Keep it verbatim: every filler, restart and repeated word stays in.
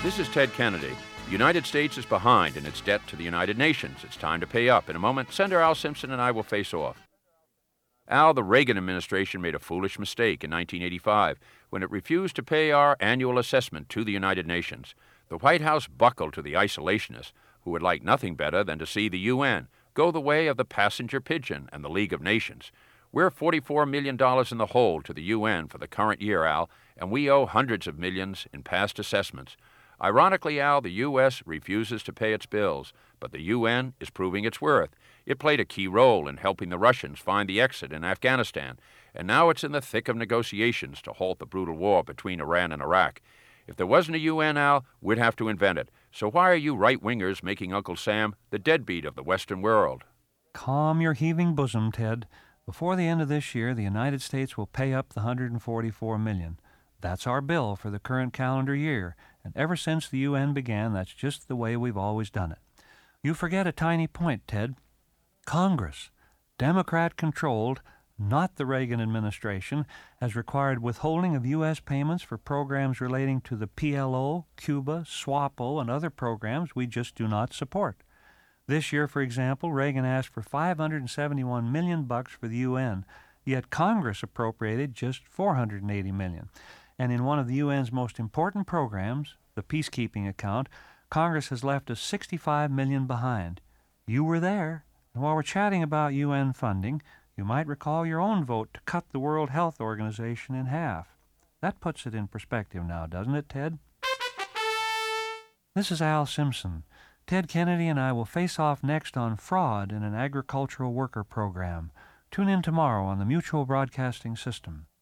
This is Ted Kennedy. The United States is behind in its debt to the United Nations. It's time to pay up. In a moment, Senator Al Simpson and I will face off. Al, the Reagan administration made a foolish mistake in nineteen eighty-five when it refused to pay our annual assessment to the United Nations. The White House buckled to the isolationists, who would like nothing better than to see the U N go the way of the passenger pigeon and the League of Nations. We're forty-four million dollars in the hole to the U N for the current year, Al, and we owe hundreds of millions in past assessments. Ironically, Al, the U S refuses to pay its bills, but the U N is proving its worth. It played a key role in helping the Russians find the exit in Afghanistan, and now it's in the thick of negotiations to halt the brutal war between Iran and Iraq. If there wasn't a U N, Al, we'd have to invent it. So why are you right-wingers making Uncle Sam the deadbeat of the Western world? Calm your heaving bosom, Ted. Before the end of this year, the United States will pay up the one hundred forty-four million dollars. That's our bill for the current calendar year, and ever since the U N began, that's just the way we've always done it. You forget a tiny point, Ted. Congress, Democrat-controlled, not the Reagan administration, has required withholding of U S payments for programs relating to the P L O, Cuba, SWAPO, and other programs we just do not support. This year, for example, Reagan asked for five hundred seventy-one million dollars bucks for the U N, yet Congress appropriated just four hundred eighty million dollars. And in one of the U N's most important programs, the peacekeeping account, Congress has left us sixty-five million dollars behind. You were there, and while we're chatting about U N funding, you might recall your own vote to cut the World Health Organization in half. That puts it in perspective now, doesn't it, Ted? This is Al Simpson. Ted Kennedy and I will face off next on fraud in an agricultural worker program. Tune in tomorrow on the Mutual Broadcasting System.